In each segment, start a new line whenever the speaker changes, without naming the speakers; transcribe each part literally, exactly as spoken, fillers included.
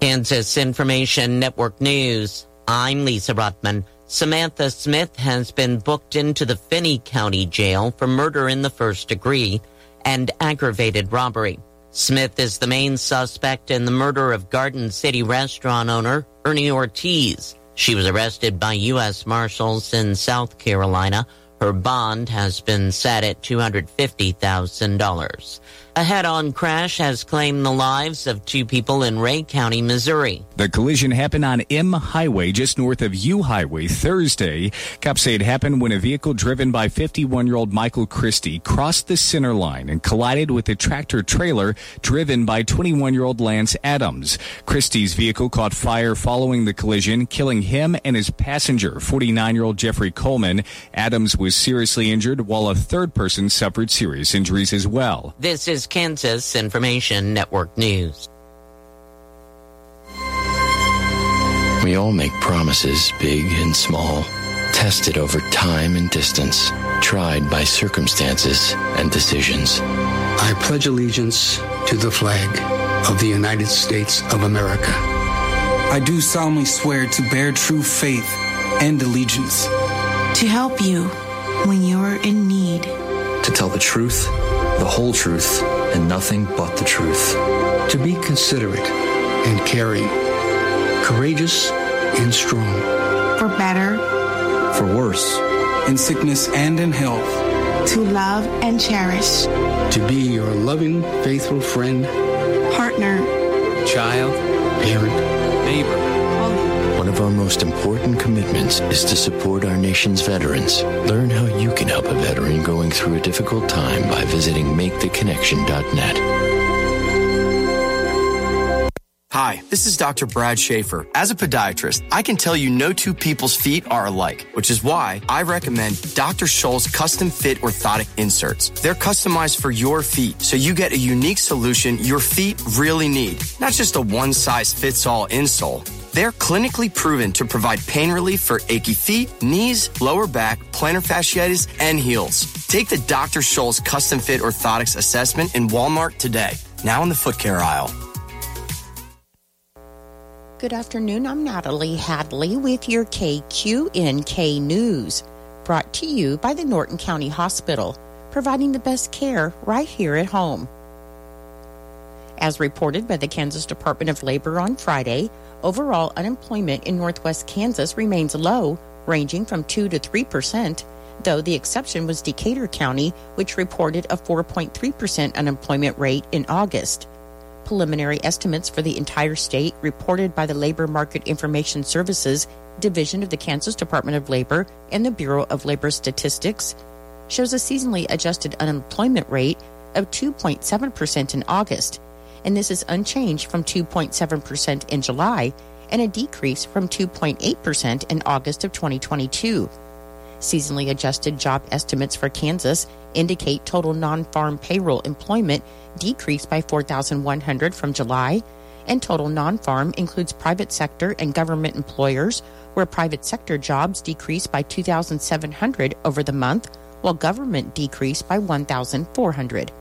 Kansas Information Network News. I'm Lisa Ruttman. Samantha Smith has been booked into the Finney County Jail for murder in the first degree and aggravated robbery. Smith is the main suspect in the murder of Garden City restaurant owner Ernie Ortiz. She was arrested by U S Marshals in South Carolina. Her bond has been set at two hundred fifty thousand dollars. A head-on crash has claimed the lives of two people in Ray County, Missouri.
The collision happened on M Highway, just north of U Highway, Thursday. Cops say it happened when a vehicle driven by fifty-one-year-old Michael Christie crossed the center line and collided with a tractor-trailer driven by twenty-one-year-old Lance Adams. Christie's vehicle caught fire following the collision, killing him and his passenger, forty-nine-year-old Jeffrey Coleman. Adams was seriously injured, while a third person suffered serious injuries as well.
This is Kansas Information Network News.
We all make promises, big and small, tested over time and distance, tried by circumstances and decisions.
I pledge allegiance to the flag of the United States of America.
I do solemnly swear to bear true faith and allegiance.
To help you when you're in need.
To tell the truth, the whole truth, and nothing but the truth.
To be considerate and caring, courageous and strong.
For better.
For worse.
In sickness and in health.
To love and cherish.
To be your loving, faithful friend.
Partner.
Child. Parent.
Neighbor.
One of our most important commitments is to support our nation's veterans. Learn how you can help a veteran going through a difficult time by visiting make the connection dot net.
Hi, this is Doctor Brad Schaefer. As a podiatrist, I can tell you no two people's feet are alike, which is why I recommend Doctor Scholl's custom fit orthotic inserts. They're customized for your feet, so you get a unique solution your feet really need, not just a one-size-fits-all insole. They're clinically proven to provide pain relief for achy feet, knees, lower back, plantar fasciitis, and heels. Take the Doctor Scholl's custom fit orthotics assessment in Walmart today, now in the foot care aisle.
Good afternoon, I'm Natalie Hadley with your K Q N K News, brought to you by the Norton County Hospital, providing the best care right here at home. As reported by the Kansas Department of Labor on Friday, overall unemployment in northwest Kansas remains low, ranging from two to three percent, though the exception was Decatur County, which reported a four point three percent unemployment rate in August. Preliminary estimates for the entire state reported by the Labor Market Information Services Division of the Kansas Department of Labor and the Bureau of Labor Statistics shows a seasonally adjusted unemployment rate of two point seven percent in August, and this is unchanged from two point seven percent in July and a decrease from two point eight percent in August of twenty twenty-two. Seasonally adjusted job estimates for Kansas indicate total non-farm payroll employment decreased by four thousand one hundred from July, and total non-farm includes private sector and government employers, where private sector jobs decreased by two thousand seven hundred over the month, while government decreased by one thousand four hundred.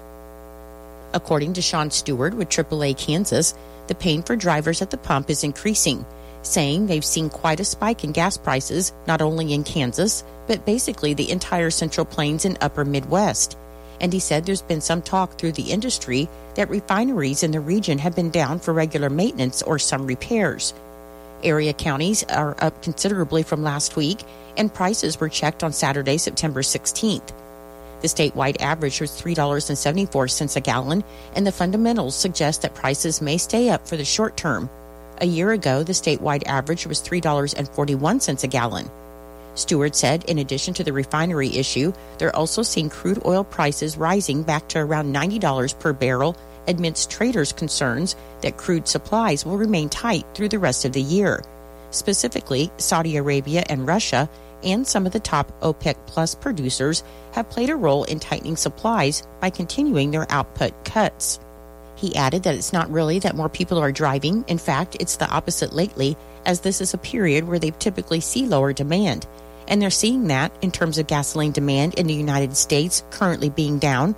According to Sean Stewart with triple A Kansas, the pain for drivers at the pump is increasing, saying they've seen quite a spike in gas prices, not only in Kansas, but basically the entire Central Plains and Upper Midwest. And he said there's been some talk through the industry that refineries in the region have been down for regular maintenance or some repairs. Area counties are up considerably from last week, and prices were checked on Saturday, September sixteenth. The statewide average was three dollars and seventy-four cents a gallon, and the fundamentals suggest that prices may stay up for the short term. A year ago, the statewide average was three dollars and forty-one cents a gallon. Stewart said in addition to the refinery issue, they're also seeing crude oil prices rising back to around ninety dollars per barrel amidst traders' concerns that crude supplies will remain tight through the rest of the year. Specifically, Saudi Arabia and Russia and some of the top OPEC Plus producers have played a role in tightening supplies by continuing their output cuts. He added that it's not really that more people are driving. In fact, it's the opposite lately, as this is a period where they typically see lower demand. And they're seeing that in terms of gasoline demand in the United States currently being down.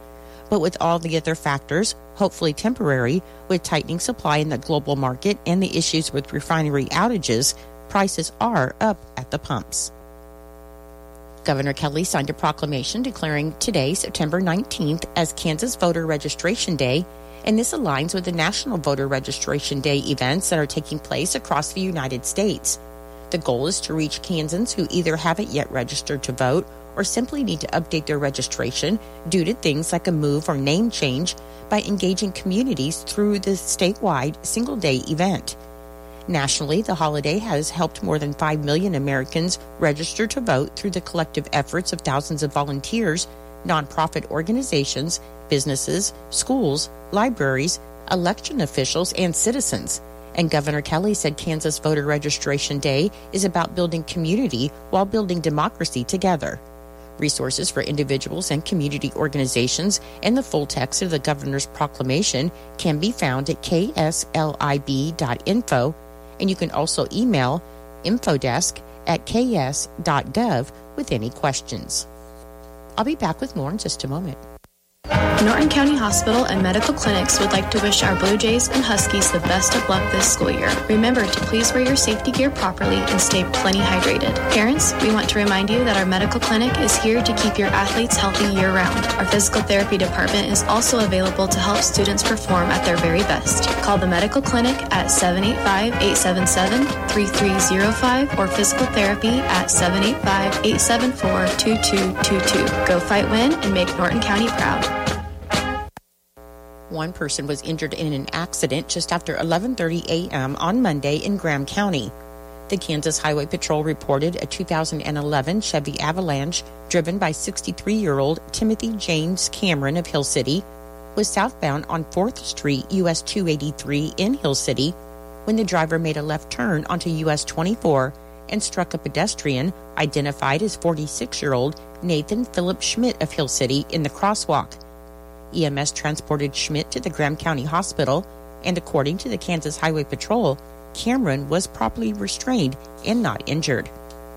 But with all the other factors, hopefully temporary, with tightening supply in the global market and the issues with refinery outages, prices are up at the pumps. Governor Kelly signed a proclamation declaring today, September nineteenth, as Kansas Voter Registration Day, and this aligns with the National Voter Registration Day events that are taking place across the United States. The goal is to reach Kansans who either haven't yet registered to vote or simply need to update their registration due to things like a move or name change by engaging communities through the statewide single-day event. Nationally, the holiday has helped more than five million Americans register to vote through the collective efforts of thousands of volunteers, nonprofit organizations, businesses, schools, libraries, election officials, and citizens. And Governor Kelly said Kansas Voter Registration Day is about building community while building democracy together. Resources for individuals and community organizations and the full text of the governor's proclamation can be found at k s l i b dot info, and you can also email infodesk at k s dot gov with any questions. I'll be back with more in just a moment.
Norton County Hospital and Medical Clinics would like to wish our Blue Jays and Huskies the best of luck this school year. Remember to please wear your safety gear properly and stay plenty hydrated. Parents, we want to remind you that our medical clinic is here to keep your athletes healthy year-round. Our physical therapy department is also available to help students perform at their very best. Call the medical clinic at seven eight five, eight seven seven, three three zero five or physical therapy at seven eight five, eight seven four, two two two two. Go fight win and make Norton County proud.
One person was injured in an accident just after eleven thirty a.m. on Monday in Graham County. The Kansas Highway Patrol reported a two thousand eleven Chevy Avalanche driven by sixty-three-year-old Timothy James Cameron of Hill City was southbound on fourth Street, U S two eighty-three in Hill City when the driver made a left turn onto U S twenty-four and struck a pedestrian identified as forty-six-year-old Nathan Philip Schmidt of Hill City in the crosswalk. E M S transported Schmidt to the Graham County Hospital, and according to the Kansas Highway Patrol, Cameron was properly restrained and not injured.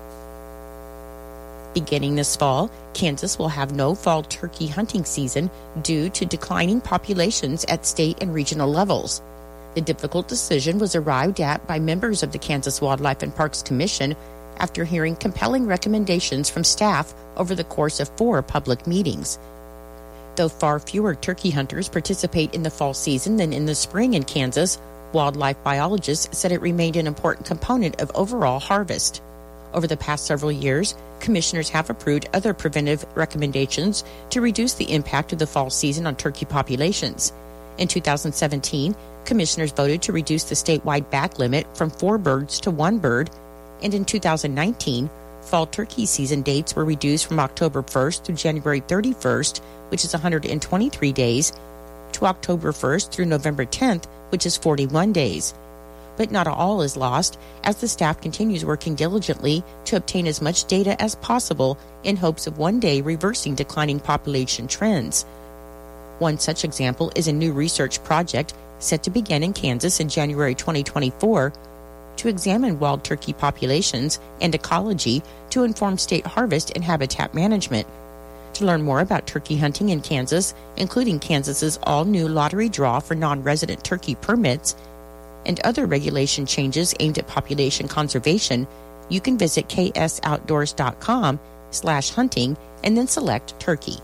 Beginning this fall, Kansas will have no fall turkey hunting season due to declining populations at state and regional levels. The difficult decision was arrived at by members of the Kansas Wildlife and Parks Commission after hearing compelling recommendations from staff over the course of four public meetings. Though far fewer turkey hunters participate in the fall season than in the spring in Kansas, wildlife biologists said it remained an important component of overall harvest. Over the past several years, commissioners have approved other preventive recommendations to reduce the impact of the fall season on turkey populations. In two thousand seventeen, commissioners voted to reduce the statewide back limit from four birds to one bird, and in two thousand nineteen, fall turkey season dates were reduced from October first through January thirty-first, which is one hundred twenty-three days, to October first through November tenth, which is forty-one days. But not all is lost, as the staff continues working diligently to obtain as much data as possible in hopes of one day reversing declining population trends. One such example is a new research project set to begin in Kansas in January twenty twenty-four to examine wild turkey populations and ecology to inform state harvest and habitat management. To learn more about turkey hunting in Kansas, including Kansas's all-new lottery draw for non-resident turkey permits and other regulation changes aimed at population conservation, you can visit k s outdoors dot com slash hunting and then select turkey.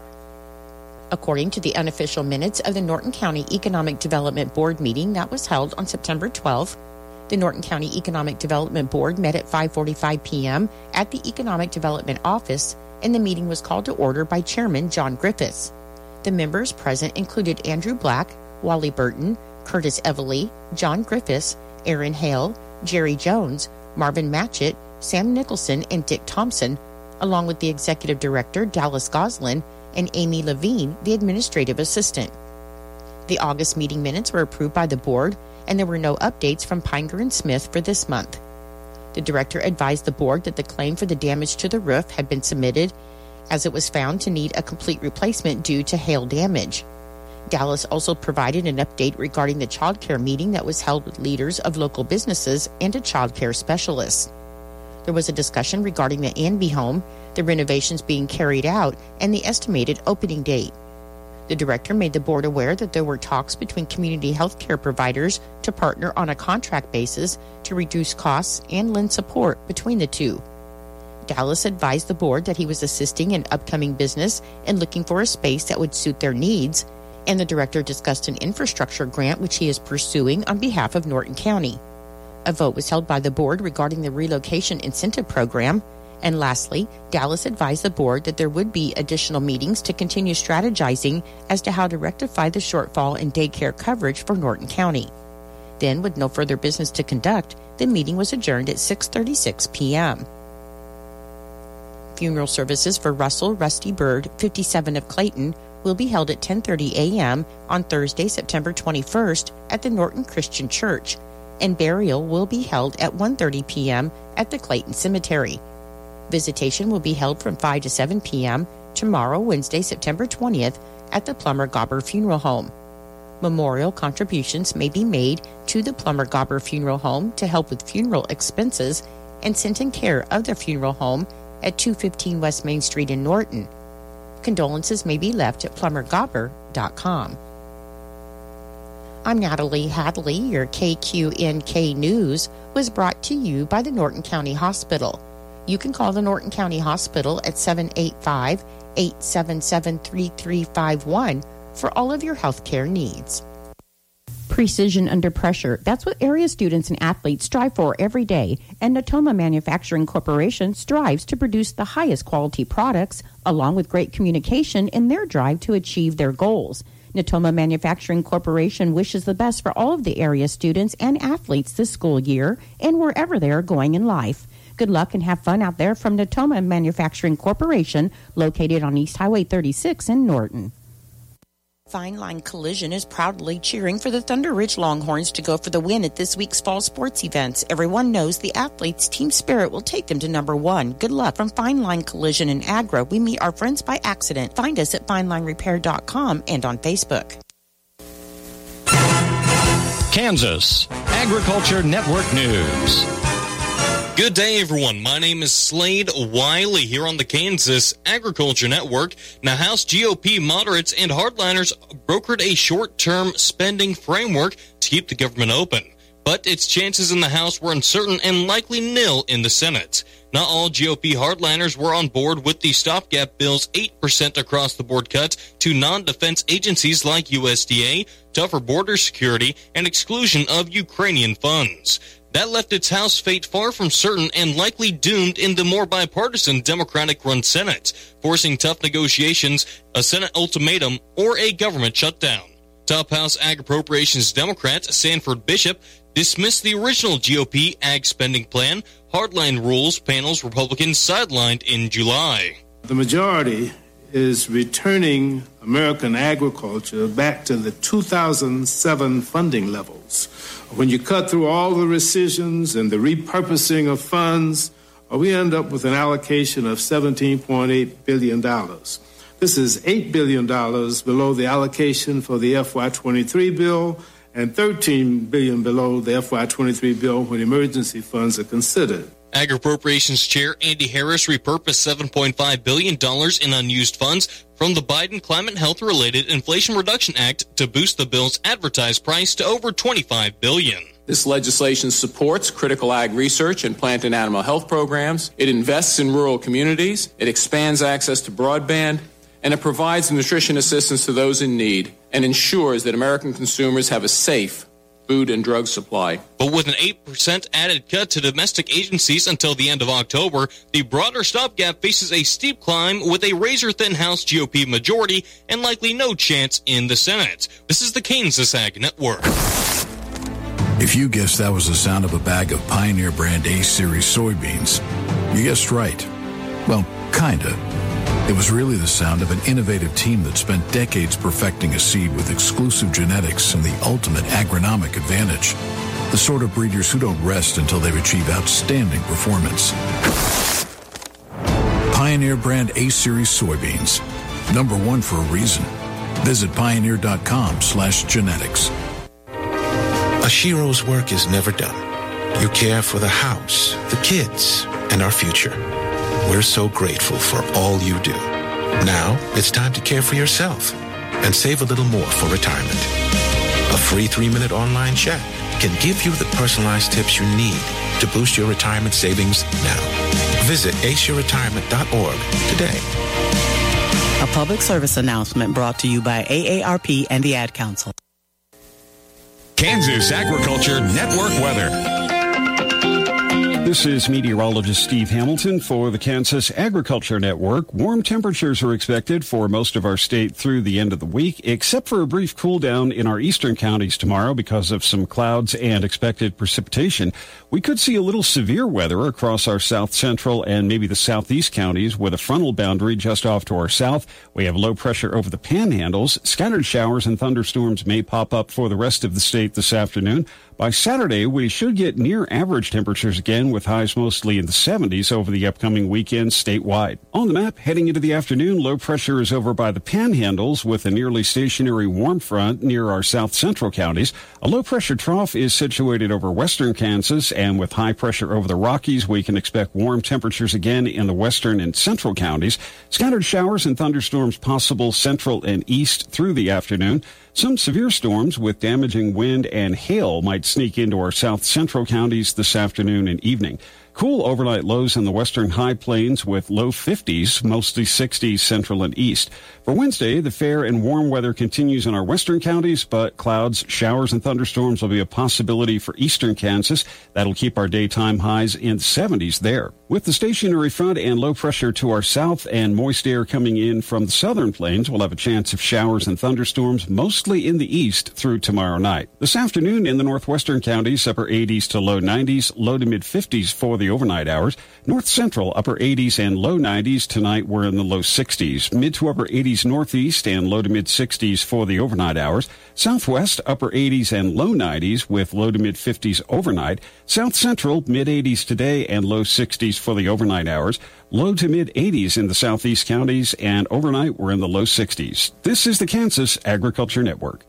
According to the unofficial minutes of the Norton County Economic Development Board meeting that was held on September twelfth, the Norton County Economic Development Board met at five forty-five p.m. at the Economic Development Office, and the meeting was called to order by Chairman John Griffiths. The members present included Andrew Black, Wally Burton, Curtis Everly, John Griffiths, Aaron Hale, Jerry Jones, Marvin Matchett, Sam Nicholson, and Dick Thompson, along with the Executive Director, Dallas Goslin, and Amy Levine, the Administrative Assistant. The August meeting minutes were approved by the board, and there were no updates from Pinger and Smith for this month. The director advised the board that the claim for the damage to the roof had been submitted, as it was found to need a complete replacement due to hail damage. Dallas also provided an update regarding the child care meeting that was held with leaders of local businesses and a child care specialist. There was a discussion regarding the Anby home, the renovations being carried out, and the estimated opening date. The director made the board aware that there were talks between community health care providers to partner on a contract basis to reduce costs and lend support between the two. Dallas advised the board that he was assisting an upcoming business and looking for a space that would suit their needs, and the director discussed an infrastructure grant which he is pursuing on behalf of Norton County. A vote was held by the board regarding the relocation incentive program. And lastly, Dallas advised the board that there would be additional meetings to continue strategizing as to how to rectify the shortfall in daycare coverage for Norton County. Then, with no further business to conduct, the meeting was adjourned at six thirty-six p.m. Funeral services for Russell Rusty Bird, fifty-seven of Clayton, will be held at ten thirty a.m. on Thursday, September twenty-first at the Norton Christian Church, and burial will be held at one thirty p.m. at the Clayton Cemetery. Visitation will be held from five to seven p.m. tomorrow, Wednesday, September twentieth, at the Plummer Gobber Funeral Home. Memorial contributions may be made to the Plummer Gobber Funeral Home to help with funeral expenses and sent in care of the funeral home at two fifteen West Main Street in Norton. Condolences may be left at plummer gobber dot com. I'm Natalie Hadley. Your K Q N K News was brought to you by the Norton County Hospital. You can call the Norton County Hospital at seven eight five, eight seven seven, three three five one for all of your health care needs. Precision under pressure. That's what area students and athletes strive for every day, and Natoma Manufacturing Corporation strives to produce the highest quality products, along with great communication in their drive to achieve their goals. Natoma Manufacturing Corporation wishes the best for all of the area students and athletes this school year and wherever they are going in life. Good luck and have fun out there from Natoma Manufacturing Corporation, located on East Highway thirty-six in Norton. Fine Line Collision is proudly cheering for the Thunder Ridge Longhorns to go for the win at this week's fall sports events. Everyone knows the athletes' team spirit will take them to number one. Good luck from Fine Line Collision and Agra. We meet our friends by accident. Find us at fine line repair dot com and on Facebook.
Kansas Agriculture Network News. Good day, everyone. My name is Slade Wiley here on the Kansas Agriculture Network. Now, House G O P moderates and hardliners brokered a short-term spending framework to keep the government open. But its chances in the House were uncertain and likely nil in the Senate. Not all G O P hardliners were on board with the stopgap bill's eight percent across-the-board cut to non-defense agencies like U S D A, tougher border security, and exclusion of Ukrainian funds. That left its House fate far from certain and likely doomed in the more bipartisan Democratic-run Senate, forcing tough negotiations, a Senate ultimatum, or a government shutdown. Top House Ag Appropriations Democrat Sanford Bishop dismissed the original G O P ag spending plan. Hardline rules panel's Republicans sidelined in July.
The majority is returning American agriculture back to the two thousand seven funding levels. When you cut through all the rescissions and the repurposing of funds, we end up with an allocation of seventeen point eight billion dollars. This is eight billion dollars below the allocation for the F Y twenty-three bill and thirteen billion dollars below the F Y twenty-three bill when emergency funds are considered.
Ag Appropriations Chair Andy Harris repurposed seven point five billion dollars in unused funds from the Biden Climate and Health-related Inflation Reduction Act to boost the bill's advertised price to over twenty-five billion dollars.
This legislation supports critical ag research and plant and animal health programs. It invests in rural communities. It expands access to broadband. And it provides nutrition assistance to those in need and ensures that American consumers have a safe food and drug supply.
But with an eight percent added cut to domestic agencies until the end of October, the broader stopgap faces a steep climb with a razor-thin House G O P majority and likely no chance in the Senate. This is the Kansas Ag Network.
If you guessed that was the sound of a bag of Pioneer brand A-Series soybeans, you guessed right. Well, kinda. It was really the sound of an innovative team that spent decades perfecting a seed with exclusive genetics and the ultimate agronomic advantage. The sort of breeders who don't rest until they've achieved outstanding performance. Pioneer brand A-Series soybeans. Number one for a reason. Visit pioneer dot com slash genetics.
Ashiro's work is never done. You care for the house, the kids, and our future. We're so grateful for all you do. Now, it's time to care for yourself. and save a little more for retirement. A free three-minute online chat can give you the personalized tips you need to boost your retirement savings now. Visit ace your retirement dot org today.
A public service announcement brought to you by A A R P and the Ad Council.
Kansas Agriculture Network weather. This is meteorologist Steve Hamilton for the Kansas Agriculture Network. Warm temperatures are expected for most of our state through the end of the week, except for a brief cool down in our eastern counties tomorrow because of some clouds and expected precipitation. We could see a little severe weather across our south central and maybe the southeast counties with a frontal boundary just off to our south. We have low pressure over the panhandles. Scattered showers and thunderstorms may pop up for the rest of the state this afternoon. By Saturday, we should get near average temperatures again with highs mostly in the seventies over the upcoming weekend statewide. On the map, heading into the afternoon, low pressure is over by the panhandles with a nearly stationary warm front near our south central counties. A low pressure trough is situated over western Kansas, and with high pressure over the Rockies, we can expect warm temperatures again in the western and central counties. Scattered showers and thunderstorms possible central and east through the afternoon. Some severe storms with damaging wind and hail might sneak into our south central counties this afternoon and evening. Cool overnight lows in the western high plains with low fifties, mostly sixties central and east. For Wednesday, the fair and warm weather continues in our western counties, but clouds, showers, and thunderstorms will be a possibility for eastern Kansas. That'll keep our daytime highs in the seventies there. With the stationary front and low pressure to our south and moist air coming in from the southern plains, we'll have a chance of showers and thunderstorms mostly in the east through tomorrow night. This afternoon in the northwestern counties, upper eighties to low nineties, low to mid fifties for the overnight hours. North Central, upper eighties and low nineties. Tonight, we're in the low sixties. Mid to upper eighties northeast and low to mid sixties for the overnight hours. Southwest, upper eighties and low nineties with low to mid fifties overnight. South Central, mid eighties today and low sixties for the overnight hours. Low to mid eighties in the southeast counties, and overnight, we're in the low sixties. This is the Kansas Agriculture Network.